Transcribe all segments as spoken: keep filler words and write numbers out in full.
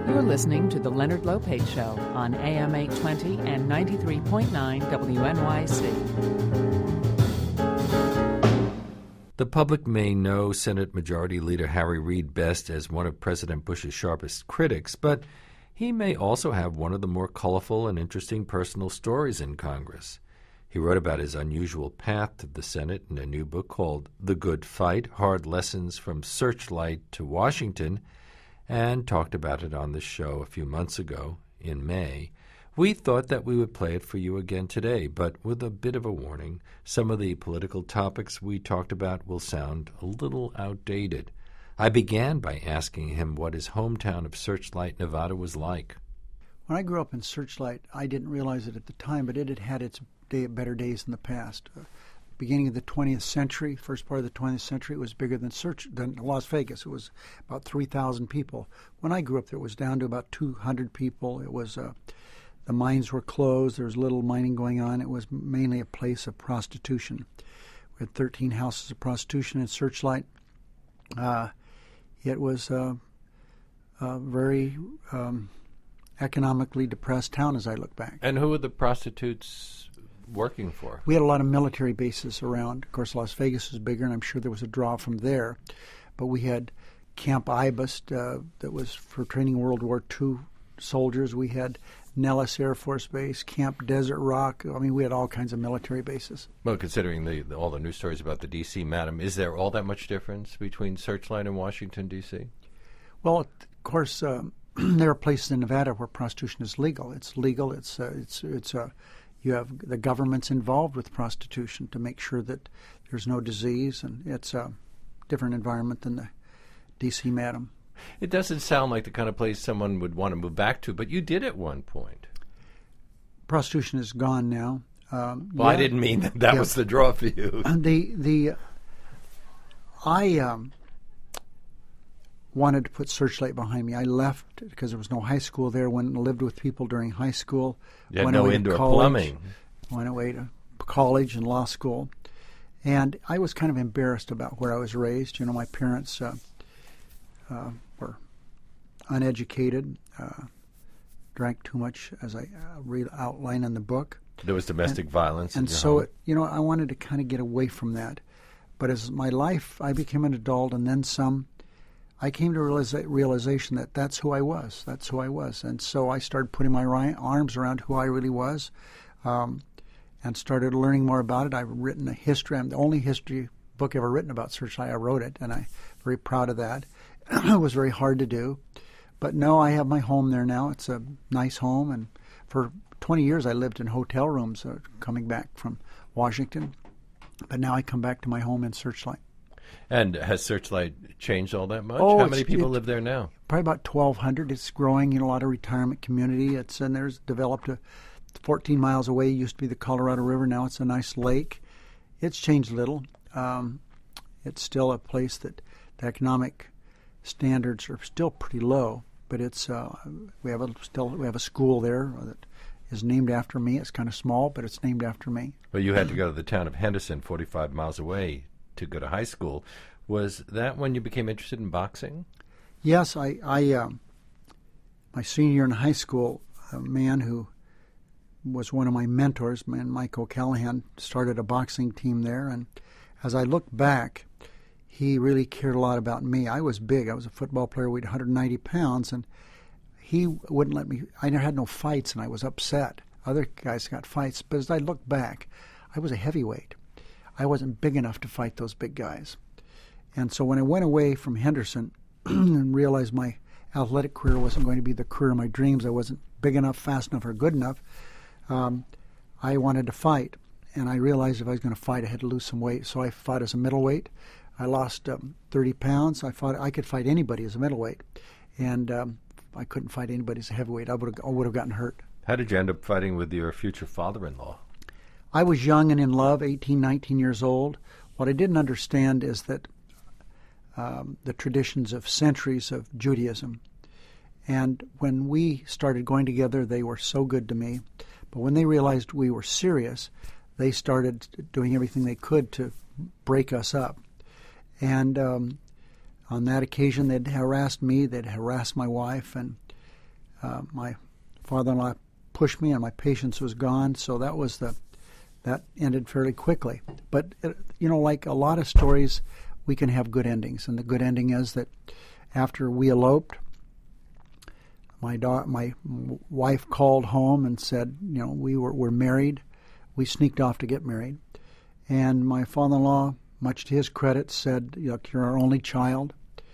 You're listening to The Leonard Lopate Show on A M eight twenty and ninety-three point nine W N Y C. The public may know Senate Majority Leader Harry Reid best as one of President Bush's sharpest critics, but he may also have one of the more colorful and interesting personal stories in Congress. He wrote about his unusual path to the Senate in a new book called The Good Fight, Hard Lessons from Searchlight to Washington, and talked about it on the show a few months ago in May. We thought that we would play it for you again today, but with a bit of a warning. Some of the political topics we talked about will sound a little outdated. I began by asking him what his hometown of Searchlight, Nevada was like. When I grew up in Searchlight, I didn't realize it at the time, but it had had its day, better days in the past. Uh, beginning of the twentieth century, first part of the twentieth century, it was bigger than Search than Las Vegas. It was about three thousand people. When I grew up there, it was down to about two hundred people. It was uh, the mines were closed. There was little mining going on. It was mainly a place of prostitution. We had thirteen houses of prostitution in Searchlight. Uh, it was a, a very um, economically depressed town as I look back. And who were the prostitutes working for? We had a lot of military bases around. Of course, Las Vegas was bigger, and I'm sure there was a draw from there. But we had Camp Ibis uh, that was for training World War Two soldiers. We had Nellis Air Force Base, Camp Desert Rock. I mean, we had all kinds of military bases. Well, considering the, the, all the news stories about the D C Madam, is there all that much difference between Searchlight and Washington, D C? Well, of course, uh, there are places in Nevada where prostitution is legal. It's legal. It's uh, it's it's uh, you have the government's involved with prostitution to make sure that there's no disease, and it's a different environment than the D C Madam. It doesn't sound like the kind of place someone would want to move back to, but you did at one point. Prostitution is gone now. Um, well, yeah, I didn't mean that. That yeah. was the draw for you. The the I um, wanted to put Searchlight behind me. I left because there was no high school there. Went and lived with people during high school. You had went no away indoor to college, plumbing. Went away to college and law school, and I was kind of embarrassed about where I was raised. You know, my parents uh, uh, were uneducated, uh, drank too much, as I uh, read outline in the book. There was domestic and, violence. And in your so, home. It, you know, I wanted to kind of get away from that. But as my life, I became an adult and then some, I came to realiza- realization that that's who I was. That's who I was. And so I started putting my ri- arms around who I really was um, and started learning more about it. I've written a history. I'm the only history book ever written about Searchlight. I wrote it, and I'm very proud of that. It was very hard to do. But no, I have my home there now. It's a nice home. And for twenty years, I lived in hotel rooms uh, coming back from Washington. But now I come back to my home in Searchlight. And has Searchlight changed all that much? Oh, How many people it, live there now? Probably about twelve hundred. It's growing in a lot of retirement community. It's and there's developed a fourteen miles away. It used to be the Colorado River. Now it's a nice lake. It's changed a little. Um, it's still a place that the economic standards are still pretty low. But it's uh, we have a still we have a school there that is named after me. It's kind of small, but it's named after me. Well, you had to go to the town of Henderson, forty-five miles away, to go to high school. Was that when you became interested in boxing? Yes, I, I um, my senior year in high school, a man who was one of my mentors, man Mike O'Callahan, started a boxing team there. And as I look back, he really cared a lot about me. I was big. I was a football player, weighed one hundred ninety pounds, and he wouldn't let me. I never had no fights, and I was upset. Other guys got fights, but as I look back, I was a heavyweight. I wasn't big enough to fight those big guys. And so when I went away from Henderson and realized my athletic career wasn't going to be the career of my dreams, I wasn't big enough, fast enough, or good enough, um, I wanted to fight. And I realized if I was going to fight, I had to lose some weight. So I fought as a middleweight. I lost um, thirty pounds. I thought I could fight anybody as a middleweight. And um, I couldn't fight anybody as a heavyweight. I would have, I would have gotten hurt. How did you end up fighting with your future father-in-law? I was young and in love, eighteen, nineteen years old. What I didn't understand is that um, the traditions of centuries of Judaism. And when we started going together, they were so good to me. But when they realized we were serious, they started doing everything they could to break us up. And um, on that occasion, they'd harassed me, they'd harassed my wife, and uh, my father-in-law pushed me, and my patience was gone. So that was the that ended fairly quickly. But it, you know, like a lot of stories, we can have good endings, and the good ending is that after we eloped, my da- my wife called home and said, you know, we were we're married. We sneaked off to get married, and my father-in-law, much to his credit, said, "Look, you're our only child,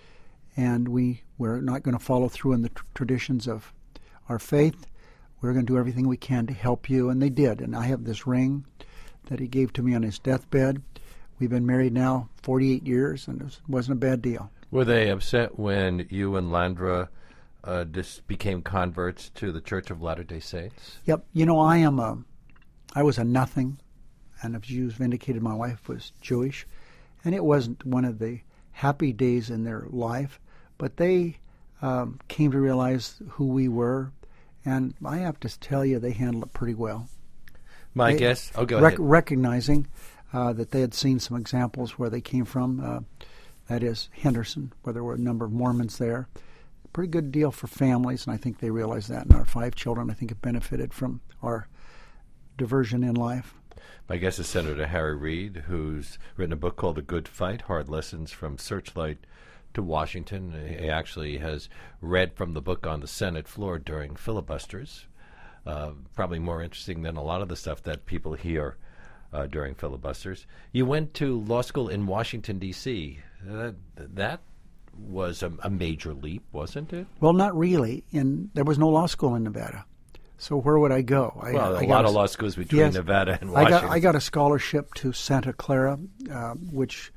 and we we're not going to follow through in the tr- traditions of our faith. We're going to do everything we can to help you," and they did. And I have this ring that he gave to me on his deathbed. We've been married now forty-eight years, and it wasn't a bad deal. Were they upset when you and Landra uh, just became converts to the Church of Latter-day Saints? Yep. You know, I am a, I was a nothing, and as you've indicated, my wife was Jewish, and it wasn't one of the happy days in their life, but they um, came to realize who we were, and I have to tell you, they handled it pretty well. My they, guess, oh, go rec- ahead. Recognizing uh, that they had seen some examples where they came from, uh, that is Henderson, where there were a number of Mormons there. Pretty good deal for families, and I think they realized that, and our five children, I think, have benefited from our diversion in life. My guest is Senator Harry Reid, who's written a book called The Good Fight, Hard Lessons from Searchlight to Washington. He actually has read from the book on the Senate floor during filibusters. Uh, probably more interesting than a lot of the stuff that people hear uh, during filibusters. You went to law school in Washington, D C Uh, that was a, a major leap, wasn't it? Well, not really. In, there was no law school in Nevada. So where would I go? I, well, a I lot a, of law schools between yes, Nevada and I Washington. got, I got a scholarship to Santa Clara, uh, which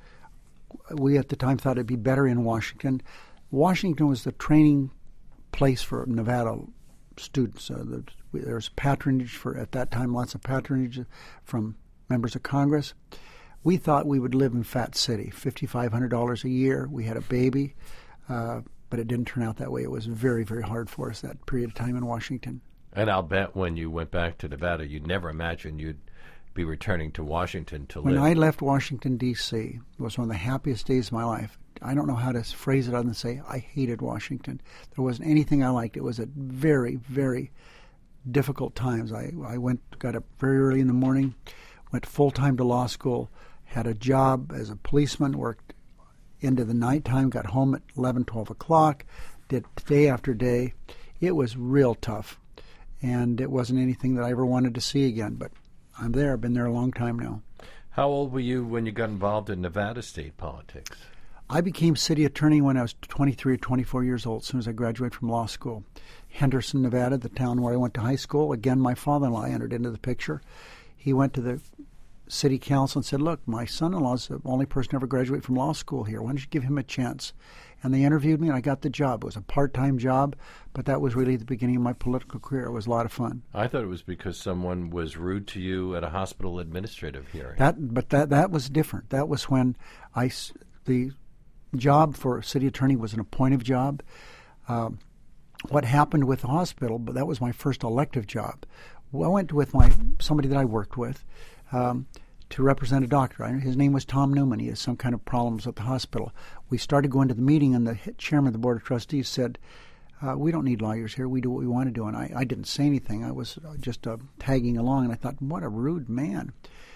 we at the time thought it'd be better in Washington. Washington was the training place for Nevada students. Uh, the, there was patronage for, at that time, lots of patronage from members of Congress. We thought we would live in Fat City, five thousand five hundred dollars a year. We had a baby, uh, but it didn't turn out that way. It was very, very hard for us that period of time in Washington. And I'll bet when you went back to Nevada, you'd never imagine you'd be returning to Washington to when live. When I left Washington, D C, it was one of the happiest days of my life. I don't know how to phrase it other than say I hated Washington. There wasn't anything I liked. It was a very, very difficult times. I, I went, got up very early in the morning, went full-time to law school, had a job as a policeman, worked into the nighttime, got home at eleven, twelve o'clock, did day after day. It was real tough, and it wasn't anything that I ever wanted to see again, but I'm there. I've been there a long time now. How old were you when you got involved in Nevada state politics? I became city attorney when I was twenty-three or twenty-four years old, as soon as I graduated from law school. Henderson, Nevada, the town where I went to high school. Again, my father-in-law entered into the picture. He went to the city council and said, look, my son-in-law is the only person ever graduated from law school here. Why don't you give him a chance? And they interviewed me, and I got the job. It was a part-time job, but that was really the beginning of my political career. It was a lot of fun. I thought it was because someone was rude to you at a hospital administrative hearing. That, but that that was different. That was when I, the job for city attorney was an appointive job. Um, what happened with the hospital, but that was my first elective job. Well, I went with my somebody that I worked with um, to represent a doctor. His name was Tom Newman. He had some kind of problems at the hospital. We started going to the meeting, and the chairman of the board of trustees said, uh, we don't need lawyers here. We do what we want to do. And I, I didn't say anything. I was just uh, tagging along, and I thought, what a rude man.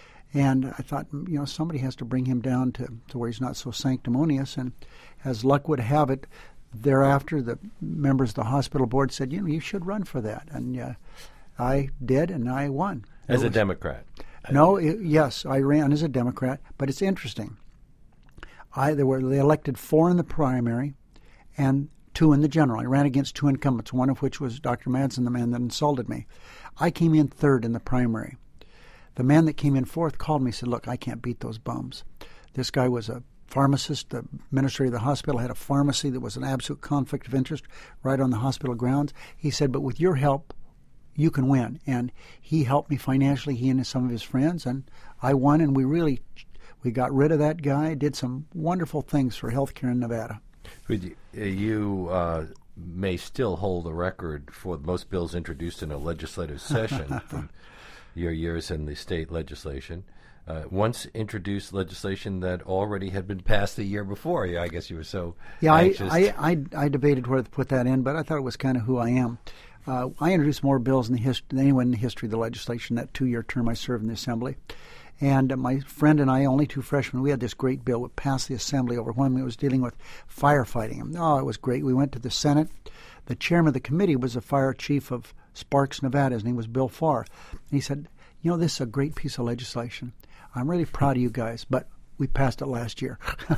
And I thought, you know, somebody has to bring him down to, to where he's not so sanctimonious. And as luck would have it, thereafter, the members of the hospital board said, you know, you should run for that. And uh, I did, and I won. As it a was, Democrat? No, it, yes, I ran as a Democrat, but it's interesting. I there were they elected four in the primary and two in the general. I ran against two incumbents, one of which was Doctor Madsen, the man that insulted me. I came in third in the primary. The man that came in fourth called me and said, look, I can't beat those bums. This guy was a pharmacist. The administrator of the hospital had a pharmacy that was an absolute conflict of interest right on the hospital grounds. He said, but with your help, you can win. And he helped me financially, he and some of his friends, and I won, and we really we got rid of that guy, did some wonderful things for healthcare in Nevada. You uh, may still hold the record for most bills introduced in a legislative session from your years in the state legislation. Uh, once introduced legislation that already had been passed the year before. Yeah, I guess you were so yeah, anxious. I, I, I, I debated whether to put that in, but I thought it was kind of who I am. Uh, I introduced more bills in the hist- than anyone in the history of the legislation that two-year term I served in the Assembly. And uh, my friend and I, only two freshmen, we had this great bill that passed the Assembly overwhelmingly. It was dealing with firefighting. Oh, it was great. We went to the Senate. The chairman of the committee was the fire chief of Sparks, Nevada. His name was Bill Farr. And he said, you know, this is a great piece of legislation. I'm really proud of you guys, but we passed it last year.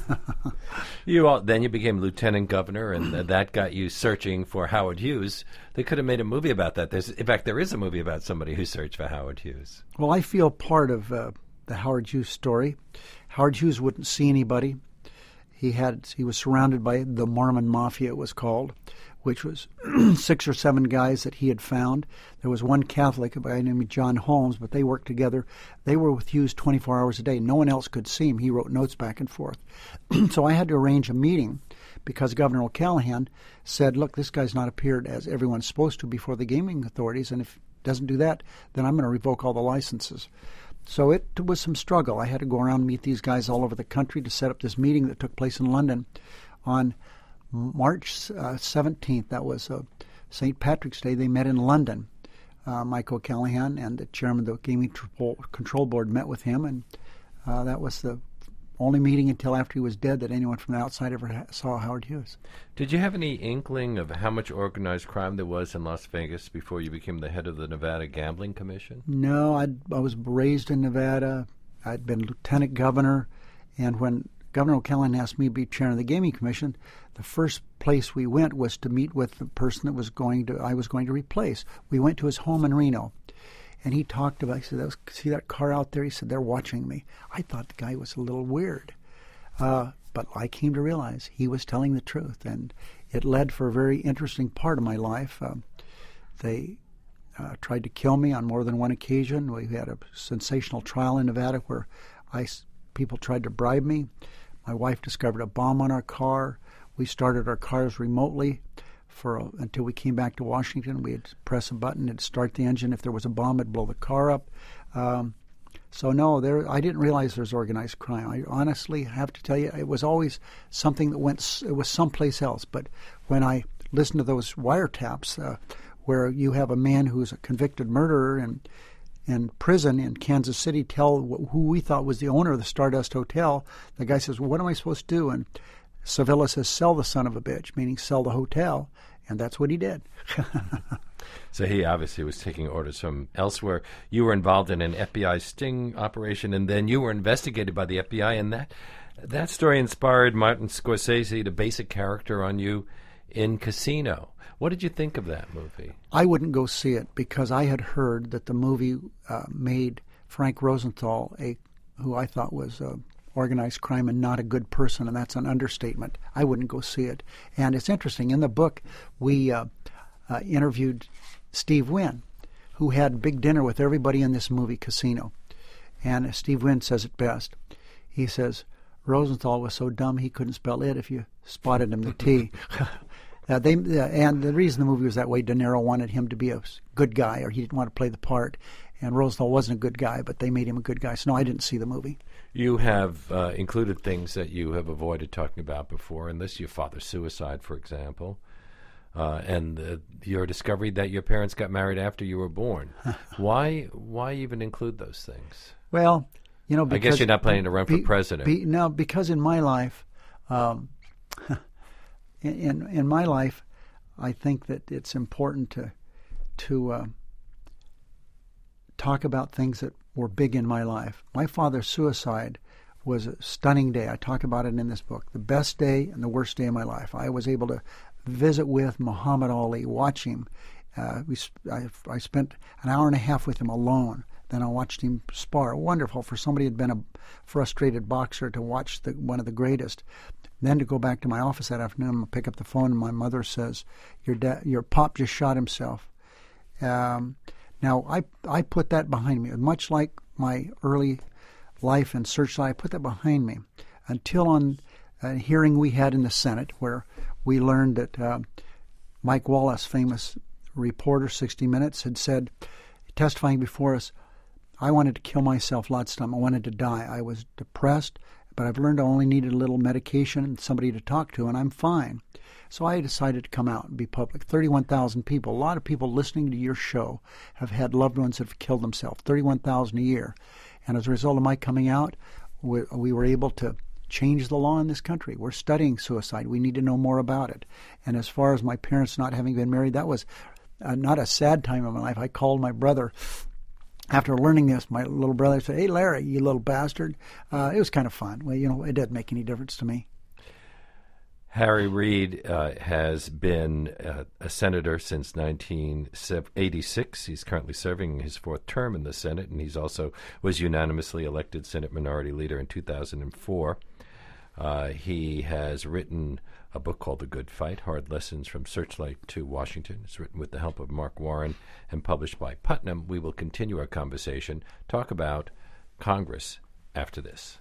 you all, Then you became lieutenant governor, and that got you searching for Howard Hughes. They could have made a movie about that. There's, in fact, there is a movie about somebody who searched for Howard Hughes. Well, I feel part of uh, the Howard Hughes story. Howard Hughes wouldn't see anybody. He had he was surrounded by the Mormon Mafia, it was called, which was six or seven guys that he had found. There was one Catholic, a guy named John Holmes, but they worked together. They were with Hughes twenty-four hours a day. No one else could see him. He wrote notes back and forth. So I had to arrange a meeting because Governor O'Callaghan said, look, this guy's not appeared as everyone's supposed to before the gaming authorities, and if he doesn't do that, then I'm going to revoke all the licenses. So it was some struggle. I had to go around and meet these guys all over the country to set up this meeting that took place in London on March uh, seventeenth. That was uh, Saint Patrick's Day. They met in London. Uh, Mike O'Callaghan and the chairman of the Gaming Control Board met with him, and uh, that was the only meeting until after he was dead that anyone from the outside ever ha- saw Howard Hughes. Did you have any inkling of how much organized crime there was in Las Vegas before you became the head of the Nevada Gambling Commission? No, I'd, I was raised in Nevada. I'd been lieutenant governor, and when Governor O'Callaghan asked me to be chairman of the Gaming Commission, the first place we went was to meet with the person that was going to I was going to replace. We went to his home in Reno. And he talked about, he said, that was, see that car out there? He said, they're watching me. I thought the guy was a little weird. Uh, but I came to realize he was telling the truth. And it led for a very interesting part of my life. Uh, they uh, tried to kill me on more than one occasion. We had a sensational trial in Nevada where I, people tried to bribe me. My wife discovered a bomb on our car. We started our cars remotely. For a, until we came back to Washington. We'd press a button, it'd start the engine. If there was a bomb, it'd blow the car up. Um, so no, there. I didn't realize there's organized crime. I honestly have to tell you, it was always something that went. It was someplace else. But when I listened to those wiretaps, uh, where you have a man who's a convicted murderer and in prison in Kansas City tell who we thought was the owner of the Stardust Hotel, the guy says, "Well, what am I supposed to do?" And Sevilla says, "Sell the son of a bitch," meaning sell the hotel. And that's what he did. So he obviously was taking orders from elsewhere. You were involved in an F B I sting operation, and then you were investigated by the F B I, and that that story inspired Martin Scorsese to base a character on you in Casino. What did you think of that movie? I wouldn't go see it because I had heard that the movie uh, made Frank Rosenthal, a who I thought was a organized crime and not a good person, and that's an understatement. I wouldn't go see it. And it's interesting, in the book, we uh, uh, interviewed Steve Wynn, who had a big dinner with everybody in this movie, Casino. And Steve Wynn says it best. He says, Rosenthal was so dumb he couldn't spell it if you spotted him the T. uh, they, uh, and the reason the movie was that way, De Niro wanted him to be a good guy, or he didn't want to play the part. And Rosenthal wasn't a good guy, but they made him a good guy. So no, I didn't see the movie. You have uh, included things that you have avoided talking about before in this, your father's suicide, for example, uh, and uh, your discovery that your parents got married after you were born. Why Why even include those things? Well, you know, because... I guess you're not planning to run be, for president. Be, no, because in my life, um, in, in my life, I think that it's important to, to uh, talk about things that were big in my life. My father's suicide was a stunning day. I talk about it in this book. The best day and the worst day of my life. I was able to visit with Muhammad Ali, watch him. Uh, we, I, I spent an hour and a half with him alone. Then I watched him spar. Wonderful for somebody who had been a frustrated boxer to watch the, one of the greatest. Then to go back to my office that afternoon, and pick up the phone, and my mother says, "Your da- your pop just shot himself." Um, Now, I I put that behind me. Much like my early life in Searchlight, I put that behind me until on a hearing we had in the Senate where we learned that uh, Mike Wallace, famous reporter, sixty minutes, had said, testifying before us, I wanted to kill myself lots of time. I wanted to die. I was depressed. but I've learned I only needed a little medication and somebody to talk to, and I'm fine. So I decided to come out and be public. thirty-one thousand people. A lot of people listening to your show have had loved ones that have killed themselves, thirty-one thousand a year. And as a result of my coming out, we, we were able to change the law in this country. We're studying suicide. We need to know more about it. And as far as my parents not having been married, that was uh, not a sad time of my life. I called my brother. After learning this, my little brother said, "Hey, Larry, you little bastard." Uh, it was kind of fun. Well, you know, it didn't make any difference to me. Harry Reid uh, has been uh, a senator since nineteen eighty-six. He's currently serving his fourth term in the Senate, and he's also was unanimously elected Senate Minority Leader in two thousand four. Uh, he has written a book called The Good Fight, Hard Lessons from Searchlight to Washington. It's written with the help of Mark Warren and published by Putnam. We will continue our conversation, talk about Congress after this.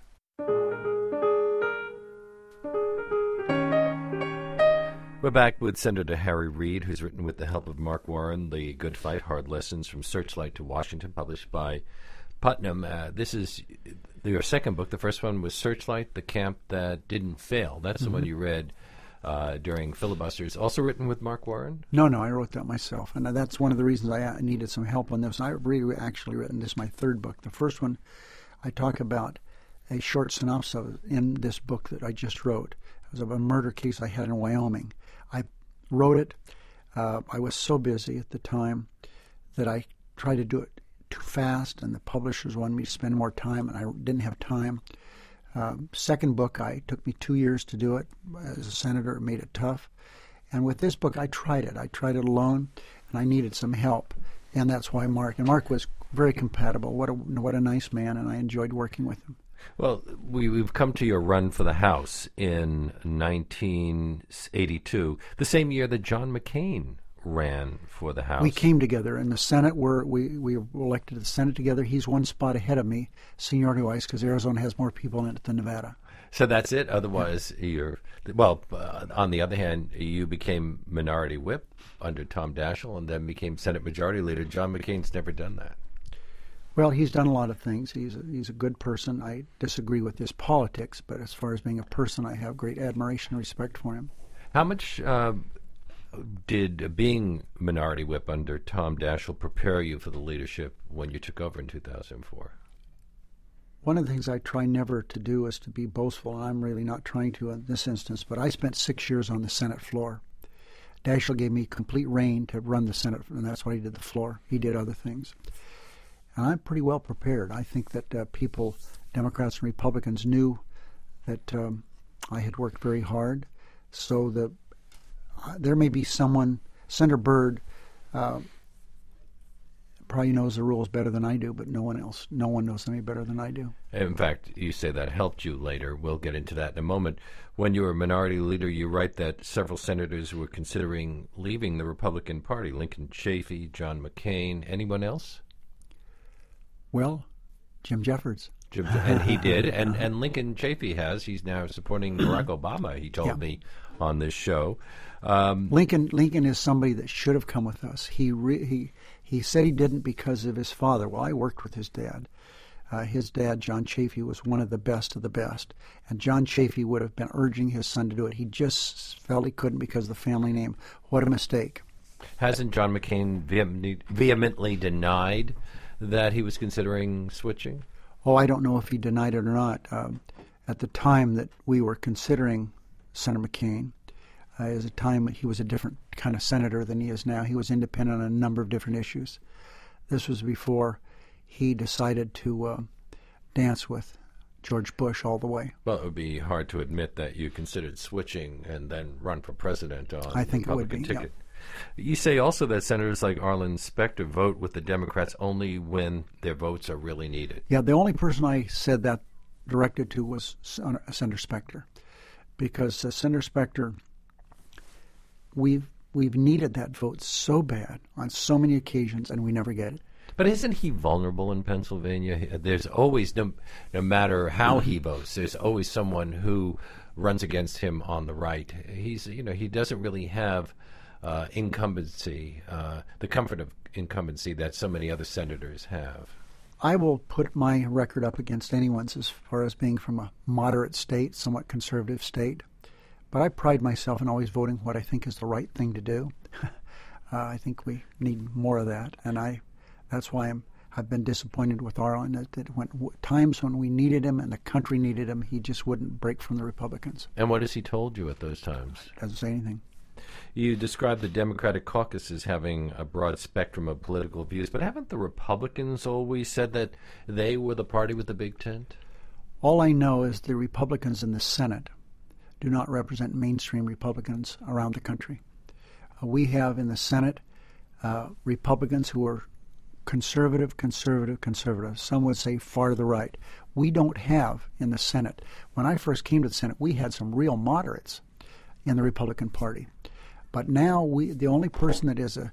We're back with Senator Harry Reid, who's written with the help of Mark Warren, The Good Fight, Hard Lessons from Searchlight to Washington, published by Putnam. Uh, this is your second book. The first one was Searchlight, The Camp That Didn't Fail. That's mm-hmm. the one you read uh, during filibusters. Also written with Mark Warren? No, no, I wrote that myself. And that's one of the reasons I needed some help on this. I've really actually written this, my third book. The first one, I talk about a short synopsis of in this book that I just wrote. It was of a murder case I had in Wyoming. I wrote it. Uh, I was so busy at the time that I tried to do it too fast, and the publishers wanted me to spend more time, and I didn't have time. Uh, second book, I took me two years to do it. As a senator, it made it tough. And with this book, I tried it. I tried it alone, and I needed some help, and that's why Mark. And Mark was very compatible. What a what a nice man, and I enjoyed working with him. Well, we, we've come to your run for the House in nineteen eighty-two, the same year that John McCain ran for the House. We came together in the Senate. We're, we we were elected to the Senate together. He's one spot ahead of me, seniority-wise, because Arizona has more people in it than Nevada. So that's it? Otherwise, you're... Well, uh, on the other hand, you became minority whip under Tom Daschle and then became Senate Majority Leader. John McCain's never done that. Well, he's done a lot of things. He's a, he's a good person. I disagree with his politics, but as far as being a person, I have great admiration and respect for him. How much uh, did being minority whip under Tom Daschle prepare you for the leadership when you took over in two thousand four? One of the things I try never to do is to be boastful, and I'm really not trying to in this instance, but I spent six years on the Senate floor. Daschle gave me complete reign to run the Senate, and that's why he did the floor. He did other things. And I'm pretty well prepared. I think that uh, people, Democrats and Republicans, knew that um, I had worked very hard. So the, uh, there may be someone, Senator Byrd uh, probably knows the rules better than I do, but no one else, no one knows any better than I do. In fact, you say that helped you later. We'll get into that in a moment. When you were minority leader, you write that several senators were considering leaving the Republican Party. Lincoln Chafee, John McCain, anyone else? Well, Jim Jeffords. Jim, and he did, and, and Lincoln Chafee has. He's now supporting Barack Obama, he told yeah. me on this show. Um, Lincoln Lincoln is somebody that should have come with us. He re, he he said he didn't because of his father. Well, I worked with his dad. Uh, his dad, John Chafee, was one of the best of the best. And John Chafee would have been urging his son to do it. He just felt he couldn't because of the family name. What a mistake. Hasn't John McCain vehemently, vehemently denied that he was considering switching? Oh, I don't know if he denied it or not. Um, at the time that we were considering Senator McCain, uh, is a time he was a different kind of senator than he is now. He was independent on a number of different issues. This was before he decided to uh, dance with George Bush all the way. Well, it would be hard to admit that you considered switching and then run for president on I think the Republican it would be, ticket. Yeah. You say also that senators like Arlen Specter vote with the Democrats only when their votes are really needed. Yeah, the only person I said that directed to was Senator Specter, because uh, Senator Specter, we've we've needed that vote so bad on so many occasions, and we never get it. But isn't he vulnerable in Pennsylvania? There's always, no, no matter how he votes, there's always someone who runs against him on the right. He's, you know, he doesn't really have Uh, incumbency, uh, the comfort of incumbency that so many other senators have. I will put my record up against anyone's as far as being from a moderate state, somewhat conservative state. But I pride myself in always voting what I think is the right thing to do. uh, I think we need more of that, and I that's why I'm, I've been disappointed with Arlen. That, that when times when we needed him and the country needed him, he just wouldn't break from the Republicans. And what has he told you at those times? Doesn't say anything. You described the Democratic caucus as having a broad spectrum of political views, but haven't the Republicans always said that they were the party with the big tent? All I know is the Republicans in the Senate do not represent mainstream Republicans around the country. Uh, we have in the Senate uh, Republicans who are conservative, conservative, conservative. Some would say far to the right. We don't have in the Senate. When I first came to the Senate, we had some real moderates in the Republican Party. But now we, the only person that is a,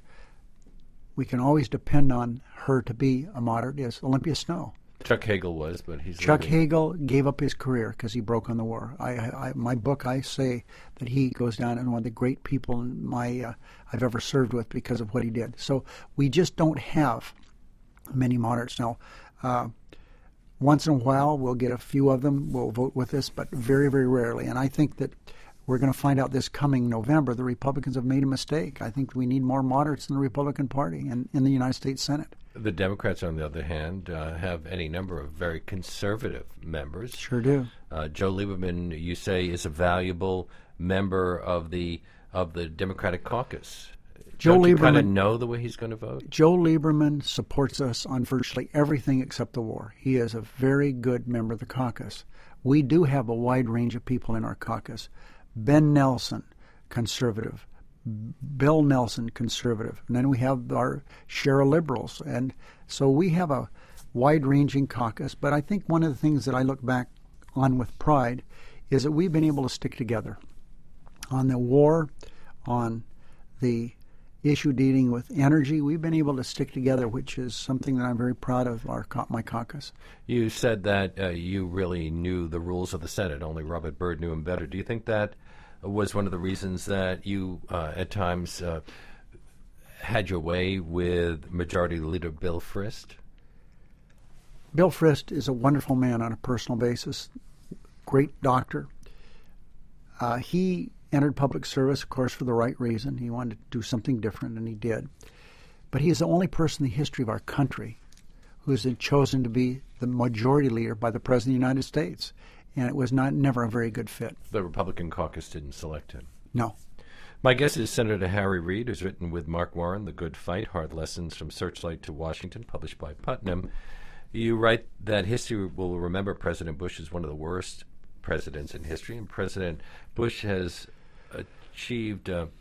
we can always depend on her to be a moderate is Olympia Snowe. Chuck Hagel was, but he's Chuck leaving. Hagel gave up his career because he broke on the war. I, I, my book, I say that he goes down as one of the great people in my uh, I've ever served with because of what he did. So we just don't have many moderates now. Uh, once in a while, we'll get a few of them. We'll vote with us, but very, very rarely. And I think that we're going to find out this coming November the Republicans have made a mistake. I think we need more moderates in the Republican Party and in the United States Senate. The Democrats, on the other hand, uh, have any number of very conservative members. Sure do. Uh, Joe Lieberman, you say, is a valuable member of the of the Democratic caucus. Joe Don't you Lieberman kind of know the way he's going to vote? Joe Lieberman supports us on virtually everything except the war. He is a very good member of the caucus. We do have a wide range of people in our caucus. Ben Nelson, conservative. Bill Nelson, conservative. And then we have our share of liberals. And so we have a wide-ranging caucus. But I think one of the things that I look back on with pride is that we've been able to stick together on the war, on the issue dealing with energy. We've been able to stick together, which is something that I'm very proud of our my caucus. You said that uh, you really knew the rules of the Senate. Only Robert Byrd knew them better. Do you think that was one of the reasons that you uh, at times uh, had your way with Majority Leader Bill Frist? Bill Frist is a wonderful man on a personal basis, great doctor. Uh, he entered public service, of course, for the right reason. He wanted to do something different, and he did. But he is the only person in the history of our country who has been chosen to be the majority leader by the President of the United States. And it was not never a very good fit. The Republican caucus didn't select him. No. My guest is Senator Harry Reid, who's written with Mark Warren, The Good Fight, Hard Lessons from Searchlight to Washington, published by Putnam. You write that history will remember President Bush as one of the worst presidents in history, and President Bush has achieved uh,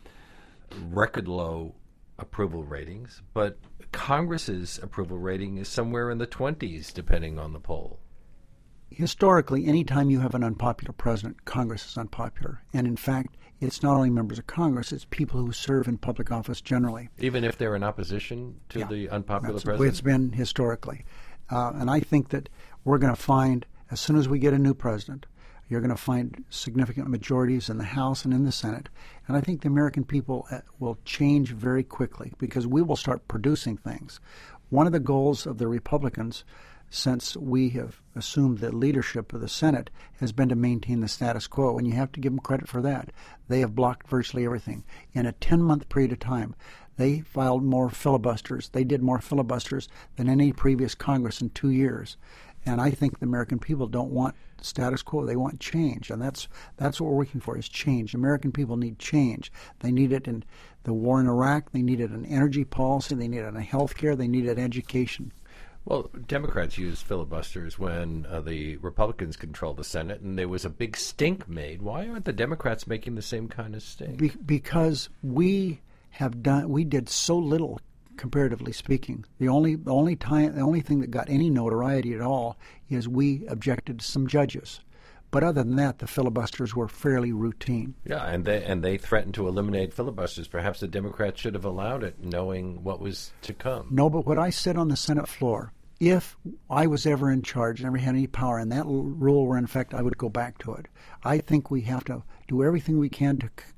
record-low approval ratings, but Congress's approval rating is somewhere in the twenties, depending on the poll. Historically, anytime you have an unpopular president, Congress is unpopular. And in fact, it's not only members of Congress, it's people who serve in public office generally. Even if they're in opposition to yeah, the unpopular that's president? the way it's been historically. Uh, and I think that we're going to find, as soon as we get a new president, you're going to find significant majorities in the House and in the Senate. And I think the American people will change very quickly because we will start producing things. One of the goals of the Republicans, since we have assumed the leadership of the Senate, has been to maintain the status quo, and you have to give them credit for that. They have blocked virtually everything. In a ten-month period of time, they filed more filibusters. They did more filibusters than any previous Congress in two years. And I think the American people don't want status quo. They want change, and that's that's what we're working for, is change. American people need change. They need it in the war in Iraq. They need it in energy policy. They need it in health care. They need it in education. Well, Democrats used filibusters when uh, the Republicans controlled the Senate, and there was a big stink made. Why aren't the Democrats making the same kind of stink? Be- because we have done, we did so little, comparatively speaking. The only, the only time, the only thing that got any notoriety at all is we objected to some judges. But other than that, the filibusters were fairly routine. Yeah, and they and they threatened to eliminate filibusters. Perhaps the Democrats should have allowed it, knowing what was to come. No, but what I said on the Senate floor, if I was ever in charge, never had any power, and that rule were in effect, I would go back to it. I think we have to do everything we can to to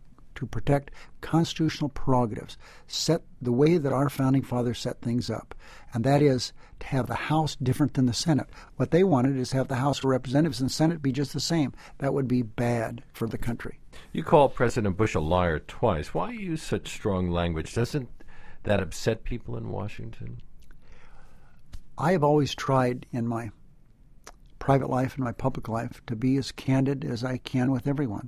to protect constitutional prerogatives, set the way that our founding fathers set things up, and that is to have the House different than the Senate. What they wanted is to have the House of Representatives and Senate be just the same. That would be bad for the country. You called President Bush a liar twice. Why use such strong language? Doesn't that upset people in Washington? I have always tried in my private life and my public life to be as candid as I can with everyone.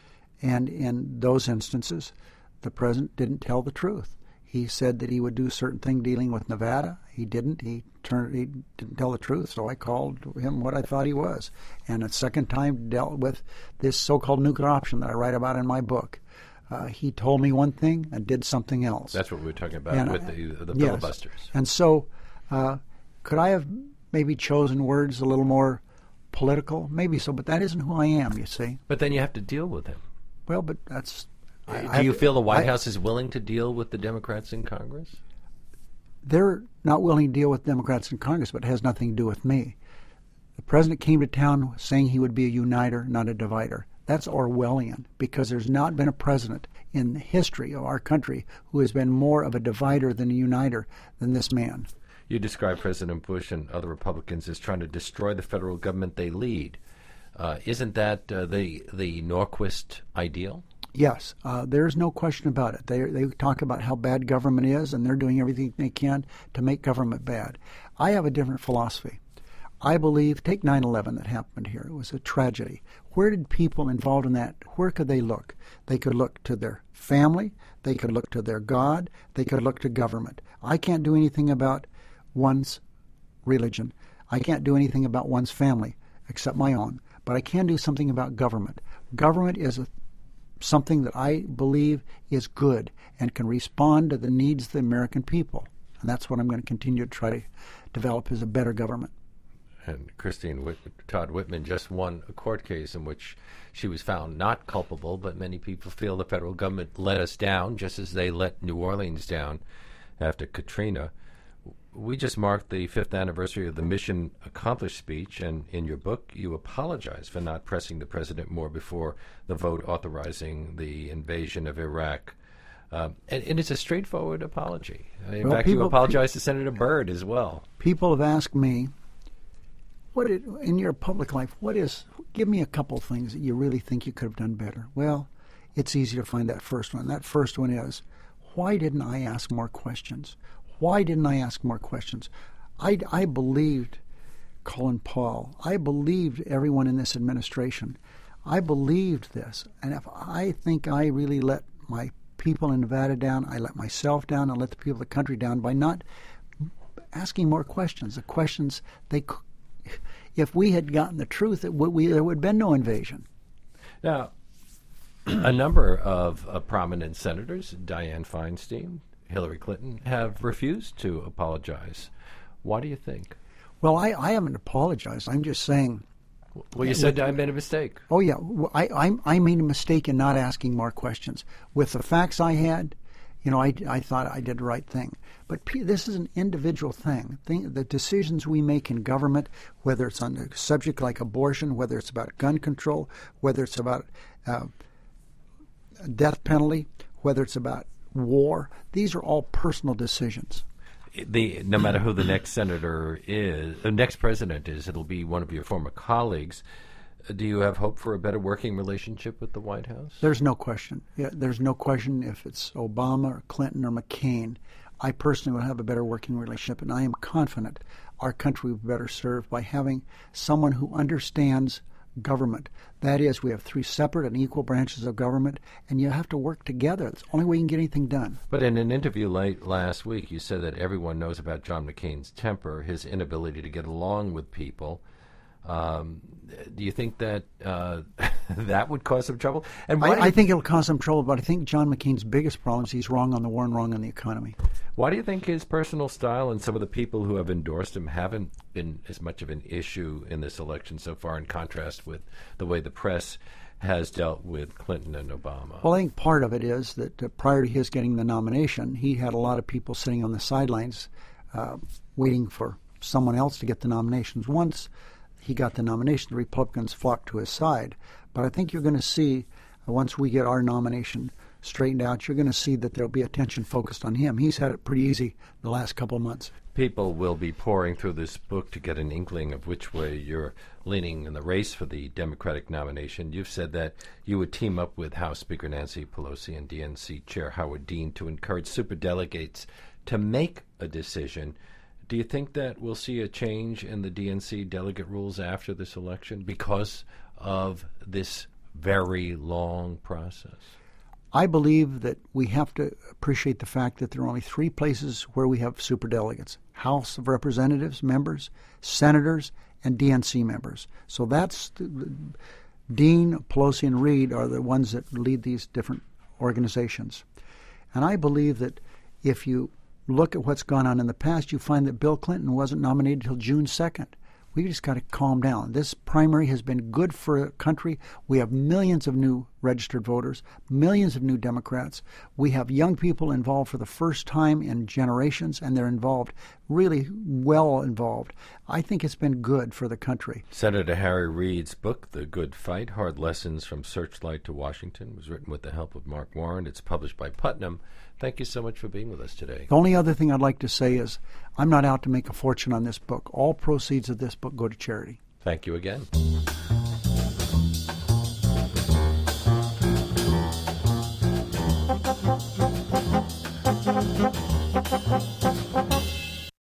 And in those instances, the president didn't tell the truth. He said that he would do a certain thing dealing with Nevada. He didn't. He turned. He didn't tell the truth, so I called him what I thought he was. And a second time dealt with this so-called nuclear option that I write about in my book. Uh, he told me one thing and did something else. That's what we were talking about and, with the, the yes. filibusters. And so uh, could I have maybe chosen words a little more political? Maybe so, but that isn't who I am, you see. But then you have to deal with him. Well, but that's... Do I, you feel the White I, House is willing to deal with the Democrats in Congress? They're not willing to deal with Democrats in Congress, but it has nothing to do with me. The president came to town saying he would be a uniter, not a divider. That's Orwellian, because there's not been a president in the history of our country who has been more of a divider than a uniter than this man. You describe President Bush and other Republicans as trying to destroy the federal government they lead. Uh, isn't that uh, the the Norquist ideal? Yes, uh, there's no question about it. They they talk about how bad government is, and they're doing everything they can to make government bad. I have a different philosophy. I believe, take nine eleven that happened here. It was a tragedy. Where did people involved in that, where could they look? They could look to their family. They could look to their God. They could look to government. I can't do anything about one's religion. I can't do anything about one's family except my own. But I can do something about government. Government is a, something that I believe is good and can respond to the needs of the American people. And that's what I'm going to continue to try to develop, is a better government. And Christine Whit- Todd Whitman just won a court case in which she was found not culpable, but many people feel the federal government let us down, just as they let New Orleans down after Katrina. We just marked the fifth anniversary of the Mission Accomplished speech, and in your book you apologize for not pressing the president more before the vote authorizing the invasion of Iraq. Um, and, and it's a straightforward apology. In well, fact, people, you apologize to Senator Byrd as well. People have asked me, what it, in your public life, what is, give me a couple of things that you really think you could have done better. Well, it's easy to find that first one. That first one is, why didn't I ask more questions? Why didn't I ask more questions? I, I believed Colin Powell. I believed everyone in this administration. I believed this. And if I think I really let my people in Nevada down, I let myself down, and let the people of the country down by not asking more questions. The questions, they, if we had gotten the truth, it would, we, there would have been no invasion. Now, a number of uh, prominent senators, Dianne Feinstein, Hillary Clinton, have refused to apologize. Why do you think? Well, I, I haven't apologized. I'm just saying. Well, you said I made a mistake. Oh, yeah. I, I, I made a mistake in not asking more questions. With the facts I had, you know, I, I thought I did the right thing. But P, this is an individual thing. thing. The decisions we make in government, whether it's on a subject like abortion, whether it's about gun control, whether it's about uh, death penalty, whether it's about war, these are all personal decisions. The, no matter who the next senator is, the next president is, it'll be one of your former colleagues. Do you have hope for a better working relationship with the White House? There's no question. Yeah, there's no question if it's Obama or Clinton or McCain. I personally will have a better working relationship, and I am confident our country will be better served by having someone who understands government. That is, we have three separate and equal branches of government, and you have to work together. It's the only way you can get anything done. But in an interview late last week, you said that everyone knows about John McCain's temper, his inability to get along with people. Um, do you think that uh, that would cause some trouble? And why I, I think it'll cause some trouble, but I think John McCain's biggest problem is he's wrong on the war and wrong on the economy. Why do you think his personal style and some of the people who have endorsed him haven't been as much of an issue in this election so far, in contrast with the way the press has dealt with Clinton and Obama? Well, I think part of it is that uh, prior to his getting the nomination, he had a lot of people sitting on the sidelines uh, waiting for someone else to get the nominations. Once he got the nomination, the Republicans flocked to his side. But I think you're going to see, uh, once we get our nomination straightened out, you're going to see that there'll be attention focused on him. He's had it pretty easy the last couple of months. People will be pouring through this book to get an inkling of which way you're leaning in the race for the Democratic nomination. You've said that you would team up with House Speaker Nancy Pelosi and D N C Chair Howard Dean to encourage superdelegates to make a decision. Do you think that we'll see a change in the D N C delegate rules after this election because of this very long process? I believe that we have to appreciate the fact that there are only three places where we have superdelegates: House of Representatives members, senators, and D N C members. So that's the, Dean, Pelosi, and Reid are the ones that lead these different organizations. And I believe that if you look at what's gone on in the past, you find that Bill Clinton wasn't nominated until June second. We just got to calm down. This primary has been good for a country. We have millions of new registered voters, millions of new Democrats. We have young people involved for the first time in generations, and they're involved, really well involved. I think it's been good for the country. Senator Harry Reid's book, The Good Fight, Hard Lessons from Searchlight to Washington, was written with the help of Mark Warren. It's published by Putnam. Thank you so much for being with us today. The only other thing I'd like to say is I'm not out to make a fortune on this book. All proceeds of this book go to charity. Thank you again.